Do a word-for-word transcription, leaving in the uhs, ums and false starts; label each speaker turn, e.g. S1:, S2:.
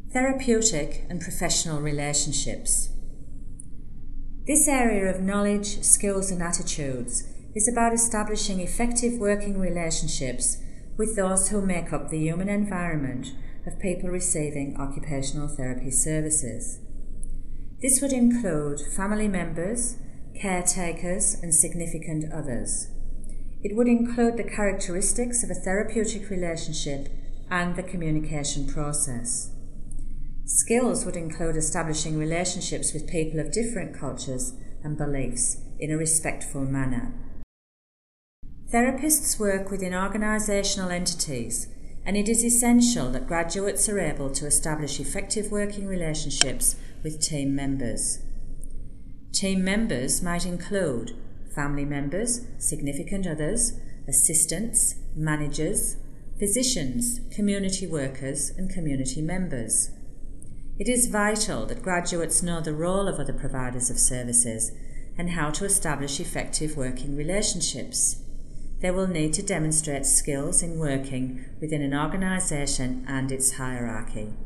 S1: Therapeutic and professional relationships. This area of knowledge, skills and attitudes is about establishing effective working relationships with those who make up the human environment of people receiving occupational therapy services. This would include family members, caretakers and significant others. It would include the characteristics of a therapeutic relationship and the communication process. Skills would include establishing relationships with people of different cultures and beliefs in a respectful manner. Therapists work within organisational entities, and it is essential that graduates are able to establish effective working relationships with team members. Team members might include family members, significant others, assistants, managers, physicians, community workers and community members. It is vital that graduates know the role of other providers of services and how to establish effective working relationships. They will need to demonstrate skills in working within an organisation and its hierarchy.